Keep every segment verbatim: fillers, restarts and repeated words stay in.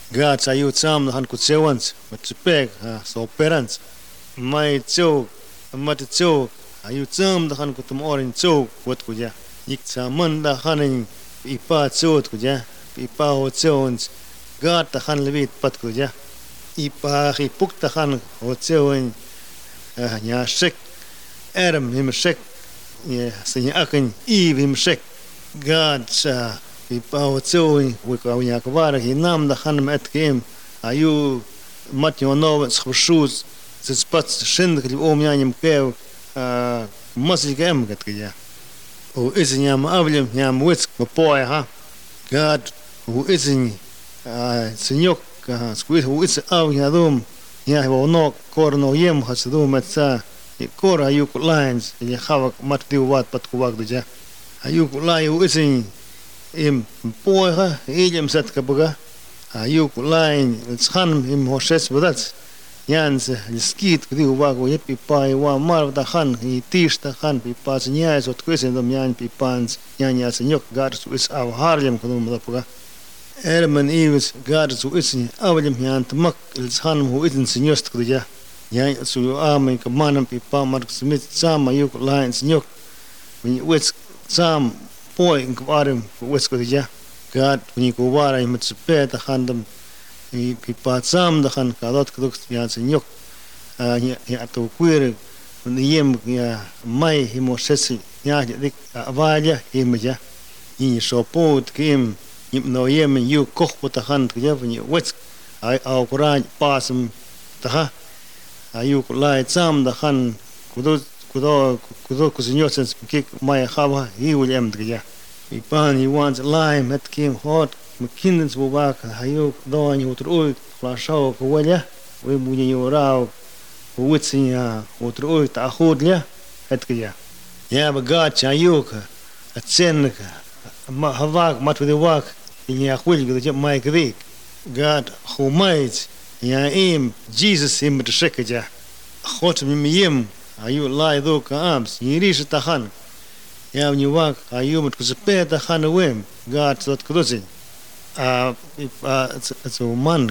God sa yu sam han ku chewans mat pek so parents mai chow mat chow ayu cham da han ku tum orin chow wat ku ja ik sa man da hanin ipa chot ku ja ipa ho chowns God da han levit pat ku ja ipa hi puk da han ho chowin nya shek erm him shek ya sin akin i him shek God sa ipa ho chowin wi ka nya ka war hi nam da han met kem ayu mat yo no schus ze spat shin da om yanim kev masig em gat ja o is nyam avlem nyam wits po poe ha God who is in senyok squid who is av yadum ya ho no korno yem hasdum matsa kor ayu lines ya khawak mat di wat pat ku wak ja ayu lai who is in im poe ha ilem sat ka buga ayu line khan im hoshes badat Jans skit kdi wak wo yepi pai wa mar da khan i tish da khan pi pas nya zot kwesen dom yan pi pans nya nya senyok gar su is av harlem kudum da puga erman iwis gar su is avlem yan tmak il khan hu idin senyost kdja nya su amen ka manam pi pa mar smit sama yuk lines nyok mi wits sam poi in kwarem wits kdja gar ni ko wara im tspe da khan dam pi pa sam da khan ka dot kduk ya senyok ya to queer ni yem ya mai himo sesi ya dik avaja himja ni sopot kim no yem yu koch pot khan ya ni wets ai au quran pasam ta ayu lai sam da khan kudo kudo kudo kuzinyo sens kik mai khaba hi william ya pi pa ni wants lime at kim hot mkindens wo wak hayo do ni utro la shaw ko wala we bu ni yorao witsia utro ta khudля etkya ya baga chayuka atsenka ma havak mat with wak ni akhul gdo mai kvik God khumait ya im Jesus im tshekja khot mi yem ayu lai do ka ams yirish ta khan ya ni wak ayu mat kuzpe ta khan wem God tot kdozin a so man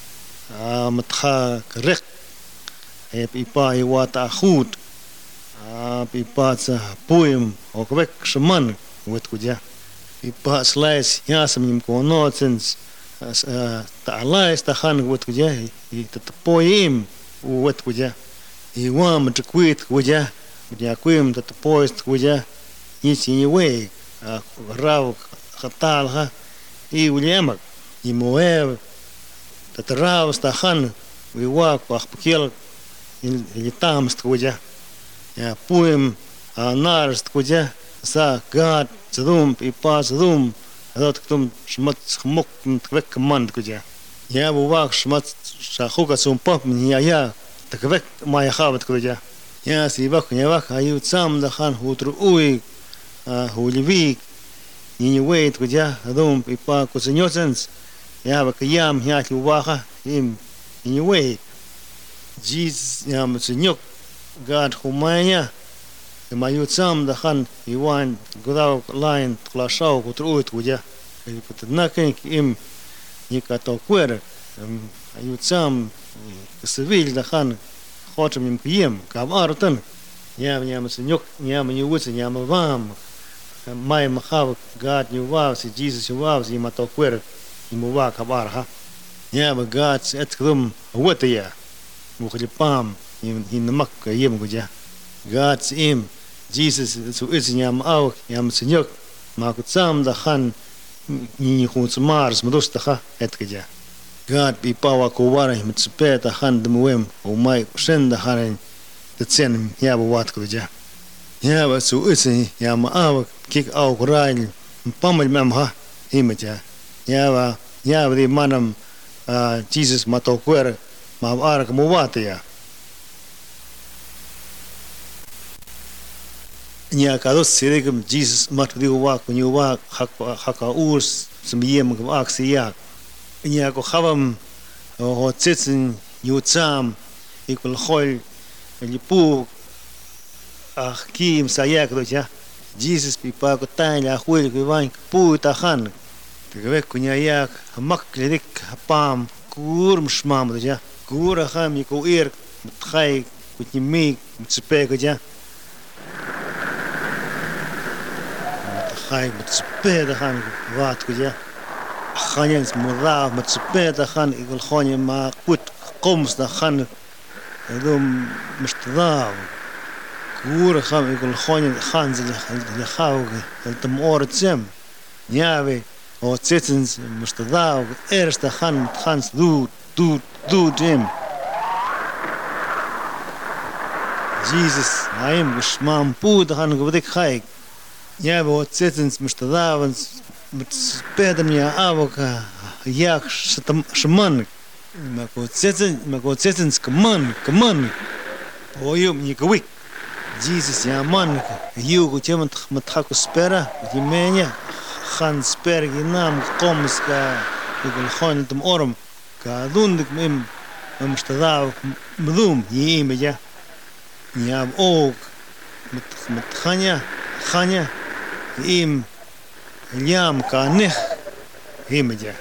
a matha korrek e pipa i wata khut a pipa sa poem o kwek shman wet kudja pipa slice yasam nim ko notens ta alais ta khan wet kudja i ta poem wet kudja i wam ta kwit kudja ya kwem ta poest kudja ni si we raw khatal ha i William i moev ta traus ta khan we wak pa khpkel in litam stkuja ya poem anar stkuja sa God zdum i pa zdum dot ktum shmat khmok tvek command kuja ya bu wak shmat shakhuka sum pop ya ya tvek ma ya khabat kuja ya si bak ya wak ayu tsam da khan hutru ui hulivik ni wait kuja adum ipa kusenyosens ya bakayam ya kiwaha im ni wait jiz ya msenyok God khumaya ma yutsam da khan iwan godaw line klashaw kutruit kuja ipatna ken im ni kato kwer yutsam sevil da khan khotem im piem kamartan ya ya msenyok ya ni wut ya mam mai makhav God ni wow si Jesus wow si mato kwer ni muwa kabar ha ya ba God et krum wata ya mukhlipam in mak yem guja God im Jesus su is nyam au yam senyok ma kutsam da khan ni khuts mars mdos ta kha et kja God bi pawa ko wara mit speta khan dmwem o mai shen da khan de tsen ya ba wat kja ya ba su is yam au kik au qurain pamal mam ha imaja ya ba ya ba manam Jesus mato kwer ma ar ka muwata ya nya ka dos sirigam Jesus mat di wa ku ni wa hak haka urs smiyem ka aksiya nya ko khavam ho tsetsin yutsam ikul khol lipu ah kim sayak do ja Jesus pipa ko tan la khul ki wan pu ta khan Tegawek kunya yak mak ledik pam kur mshmam ja kur kham yiku ir mtkhay kutimi mtspe ja mtkhay mtspe da khan wat ja khanyens mudaf mtspe da khan igul khony ma kut qums da khan dum mshtadaw kur kham igul khony khan zil khawg tam ortsem nyawe o zitsens mustadaw erste han hans du du du dem Jesus naim gschmam pud han gvdik khay ja o zitsens mustadawens mit spedem ja avoka yak shman ma ko zitsen ma ko zitsens kman kman o yum ni gwik Jesus ja man yu go temt mit khak spera di menya خان سبرغي نام قومس كا يقول خون تم أورم كادوندك مم مشتضاو مذوم ييم جا ياب أوك مت متخانيا خانيا ييم اليام كانخ ييم جا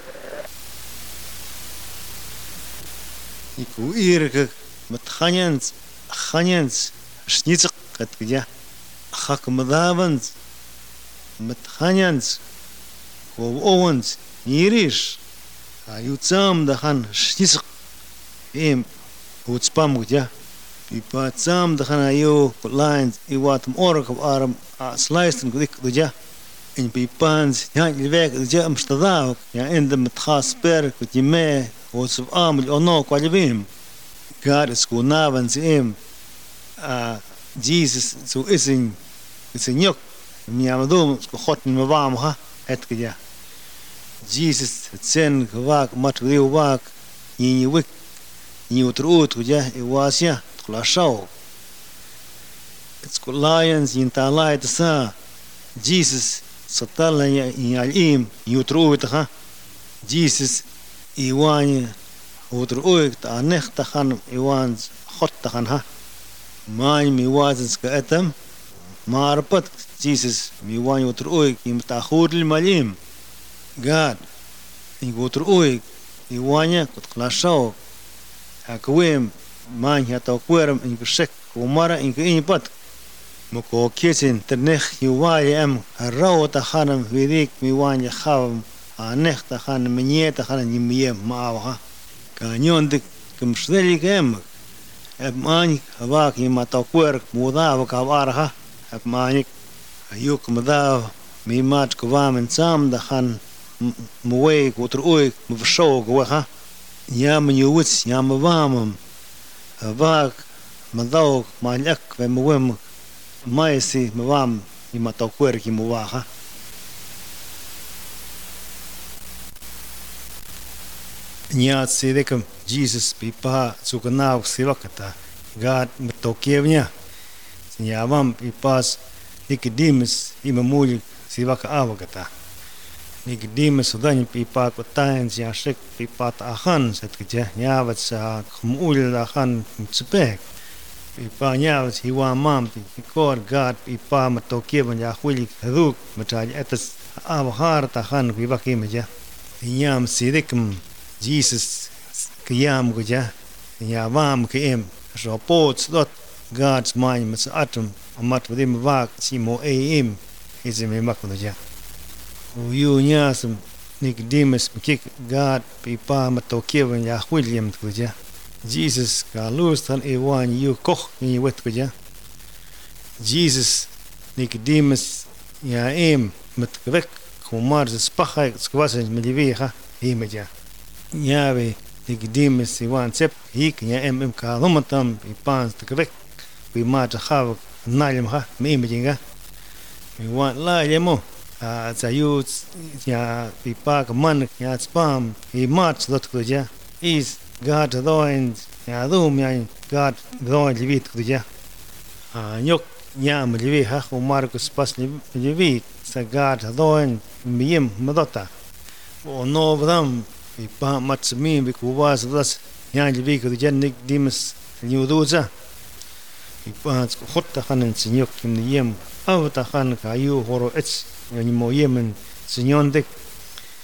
يكو إيرك متخانينز خانينز شنيتق قد جا خاك مذابنز متخانينز Owens, Irish, you tsam the han shisq im utspam gutya. Pipa tsam the han ayo lines I wat morg of arm sliced and quick gutya. In pipans, yan livek the jam stadaw, ya in the mtkhas per kutime, was of arm or no qualivim. God is kunavans im Jesus so is in it's in yok. Miamadum hot in mavam ha et gutya. Jesus tsen gwak mat wi wak ni wik ni utrut ja I wasya tlashaw it's called lions in talait sa Jesus satala ya yalim utrut ha Jesus iwan utrut ta nekhta khan iwan khotta khan ha mai mi wazns ka atam marpat Jesus mi wan utrut kim ta khuril malim God, in go through oig, Iwanya, kot klashaw, akwem, man yata querum in gshek, umara in inpat, Moko kitchen, the nech, Iwayam, a row ta hanam, vidik, Miwanya havam, a nech ta han, minieta han, yimiem, maaha, canyon de kumsdeli gem, ab manik, avak, yimata querk, mudav, kavarha, ab manik, ayuk mudav, mi mat kvam and sam the han. Mway water oik mvsho gwa yam nyuwits yam vamam avak madog malak ve mwem maisi mvam imatokwer ki mwaha nyat sidekam Jesus pipa sukanaw sivakata God mtokevnya nyavam pipas Nicodemus imamuli sivaka avagata Nicodemus dan pipa kotains ya shek pipa ta khan set kje nyawat sa khmul la khan tsbek pipa nyawat hiwa mam kor God pipa matokie ban ya khuli ruk mataj etas avhar ta khan pipa kimja nyam sidikm Jesus kiyam gja nyavam kiem ropots dot God's mind mas atom amat wadim vak simo aim izime maknoja Uyu nyasum Nicodemus mkik God pipa matokievan ya William tkuja Jesus ka lus tan ewan yu koch ni wet tkuja Jesus Nicodemus ya em mtkwek kumar spakha skwasen mediviha imeja nyawe Nicodemus ewan sep hik ya em em ka lomatam pipan tkwek pi mat khav nalim ha memejinga mi wan la yemo a zayu ya pipa man ya spam I mat dot kuja is God doin ya dum ya God doin livit kuja a nyok nyam livi ha Marcus pas livi sa God doin miem madota o no vdam pipa mat mi bi kuwas das ya livi kuja Nicodemus nyuduza pipa khotta khanan sinyok kim yem avta khan ka yu horo ets yani mo yemen sinyon dek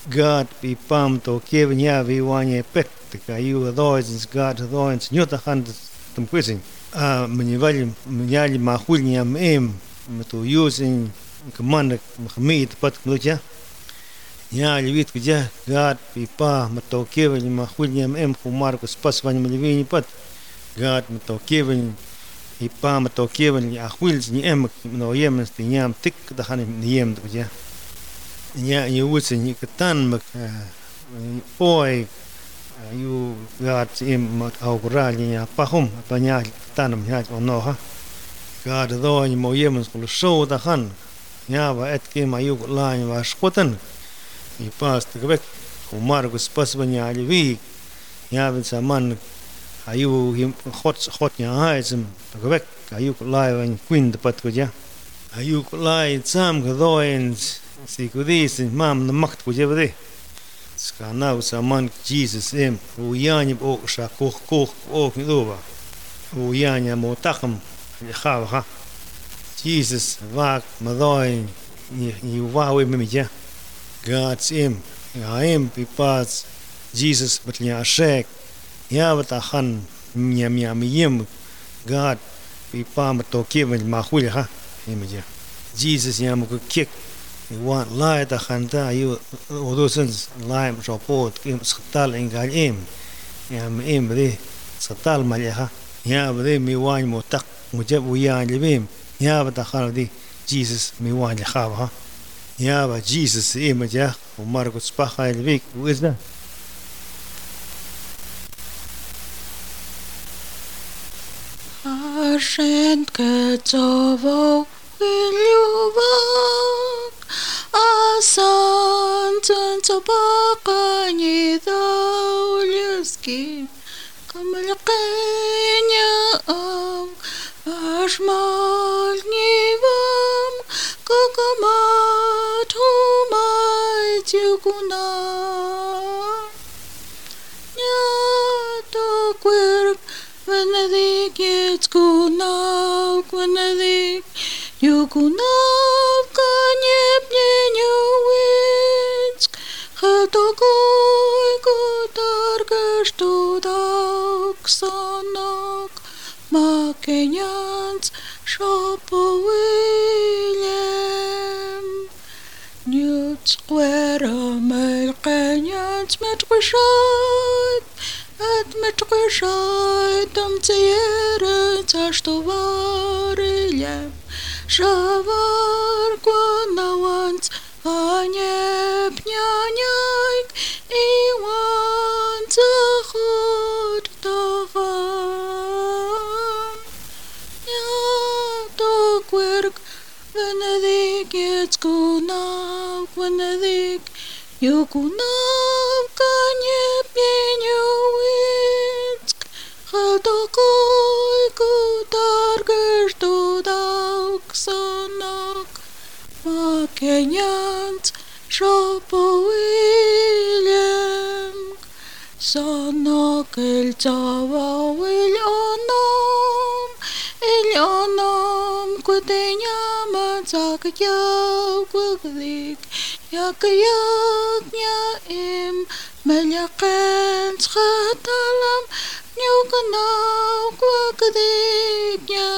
God be pam to kevin ya vi wanye pet ka yu dois God dois nyota hand tum quizzing a mni vali mnyali ma khul nyam em to using command khmit pat kluja ya livit kja God be pa to kevin ma khul nyam em khumar ko spas van mlivini pat God to kevin i pam to kevin ya khul ni em no yem stinyam tik da khanim niyem kja nya you would ni katan mak oi you got im mat au gra ni pa hum pa nya tanam nya ono ha ga do ni mo yem skul show da han nya va et ke ma yu la ni va shkotan i pas te gvek u margus pas va nya li vi nya vin saman ayu him hot hot nya ha ism te gvek ayu la va queen de pat ko ja ayu la sam go ins si kudis mam na makt ko jevde skana usaman Jesus em u yani bo sha koch koch o kidova u yani mo takam khawa ha Jesus vak madoin ni ni wa we memja God's em ya em pipas Jesus batnya shek ya bata khan nyam nyam yem God pipam to kevin ma khul ha emja Jesus yam ko kek want lie da khanta you odosens lie report kim stal ingal em yam em de stal malha ya bde mi wan motak mujab wiya libim ya bda khardi Jesus mi wan khaba ya ba Jesus em ja umar ko spaha elvik wizda Arshent ketzovo Wiljuva Asantan tabaqani dawlyaski kamalqanya am ashmal nivam kakamat humay tiyukuna nyata kwerk vanadik yetskuna vanadik yukuna kanyep nyenywitsk khatokoy kotargashtudak sanak makenyans shopowilem nyuts kwera melkenyans metqushat at metqushat am tsiyere tashtovarilem Шавар кwanawans анеп няняйк Iwan zachot tacham Nyato kwerk Venedik yetskunav Venedik Yukunav kanyep yenyowitsk Chaltokoy kutargerstudak sanak Makenyans shopowilem Sanak el tava il onam Il onam kutenyam zak yaw kwagdik Yak yak nya im Melyaken schatalam Nyukanaw kwagdik nya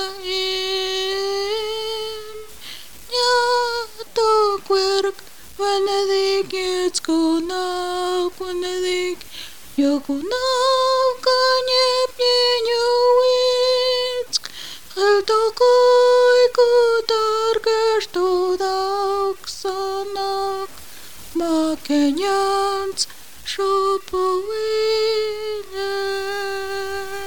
im Nyato kwerk Vanadik yetskunaw Vanadik Yukunaw kanyep yenyowitsk Chaltokoy kutargashtudak sanak Makenyans shopowilem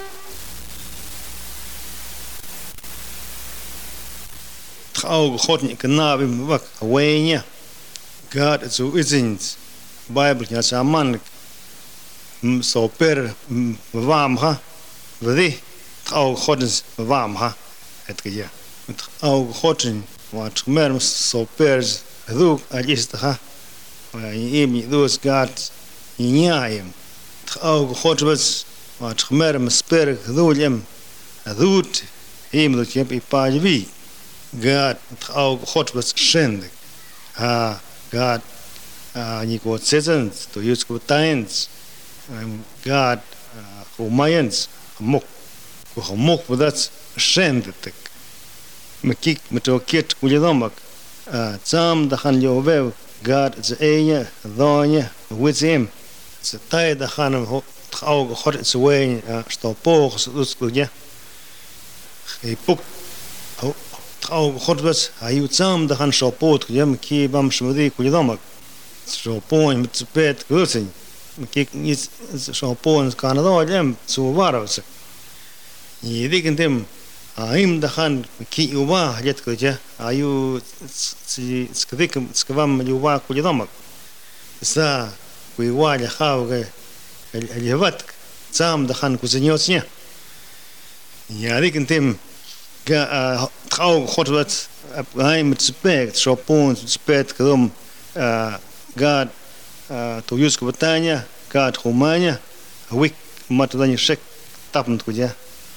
Tchau God ni knabim wak awenya God so isn't Bible ya saman so per warm ha vdi tchau Godens warm ha het ge met tchau Godin wat mer so per do alist ha imi dos God inyaim tchau God was wat mer sper dolem adut im do tjep I pajvi God tchau God was schendig ha God ni ko citizens to use ko times God ko mayans mok ko mok budat shendetek mekik metokit kulidomak tsam da khan yovev God ze enya donya with him ze tay da khan ho tkhau khot ze way sto po khos ja ei puk ho tkhau khot bas ayu tsam da khan sho pot yam ki bam shmudi kulidomak sho po mit pet gursin mekik is sho po kan da yam su varos ni dikintem aim da khan ki uba jet ko ja ayu si skvikam skvam yuva kulidomak sa kuiwa ja khawge elyevat tsam da khan kuzinyosnya ya dikintem ga tkhau khotwat aim tspek shopon tspet krom gad to yus kvatanya gad khumanya wik matudani shek tapnt kuja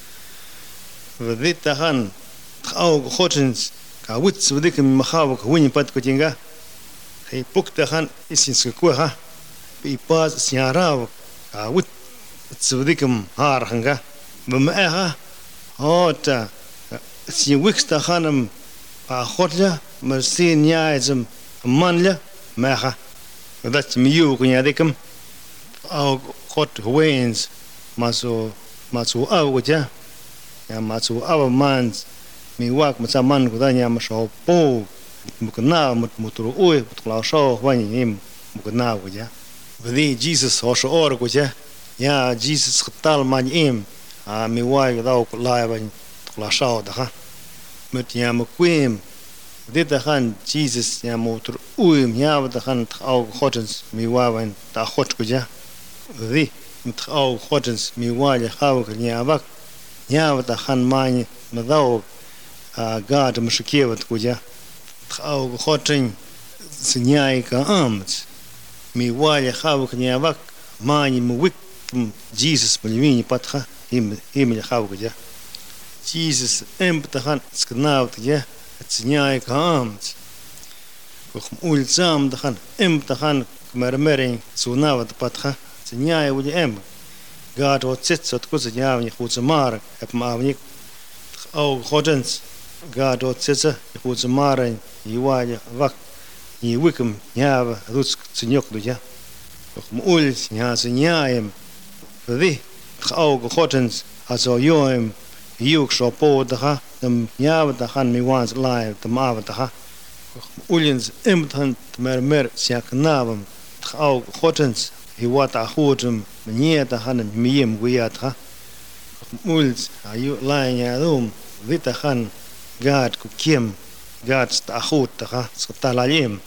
vdit tahan tkhau khotins ka wit svdik makhaw kwini pat kutinga hey puk tahan isin skwa ha bi pas siaraw ka wit svdik har hanga bama hota si wik tahanam a khotja mersin yaizm manla maha dat miyu kunya dekam au khot wins maso maso awja ya masu ava mans mi wak matsa man kudanya masho po mukna mut mutru oi mutla sho wani him mukna kuja vdi Jesus ho sho or kuja ya Jesus khatal man im a mi wai da ko lai ban tla sho da ha mit ya mkwim vdi da khan Jesus ya mutru oi ya da khan au khotens mi wa ban ta khot kuja vdi mit au khotens mi wa ya khaw nya bak я вот хан мани надау гад мшикеват кудя хау хотин сняйка амц ми валя хау княвак мани муик Jesus полевини патха им имя хау кудя Jesus эмптахан скнавт я сняйка амц кохм улицам дахан эмптахан мермерин сунават патха сняй уди эм God wat zit zat kuze javni khutze mar ep mavnik au khodens God wat zit khutze mar yiwaje vak ni wikum yava ruts tsinyok duja khum ul nya znyayem vdi au khodens aso yoem yuk shopo daha dem yava dahan mi wans live dem ava daha ulins imtan mermer siaknavam au khodens hiwat ahutum nie da han miem guyat ha muls ayu lanya dum vita han gad ku kiem gad sta ahut ha skatalayem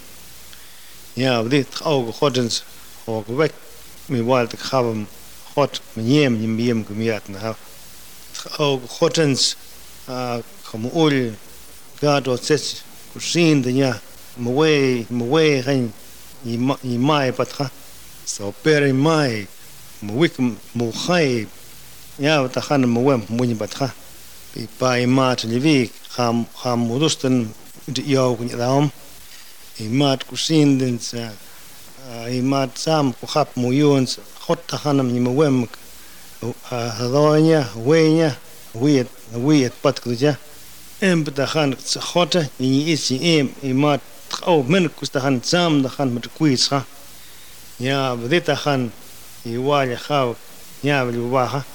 ya vdit au khodens o gwek mi walt khavam khot miem miem gumiat na ha au khodens a khamul gad o ses kusin dnya mwe mwe han i mai patha so peri mai muik mukhai ya ta khan muwem muni batha pi pai mat livi kham kham mudustan yaw kun dam i mat kusin den sa i mat sam ku khap muyun khot ta khanam ni muwem hadonya wenya wiet wiet pat kuja em ta khan khota ni isi em i mat au men kustahan sam da khan mat kuis ha ya bdita khan iwali khaw ya bli waha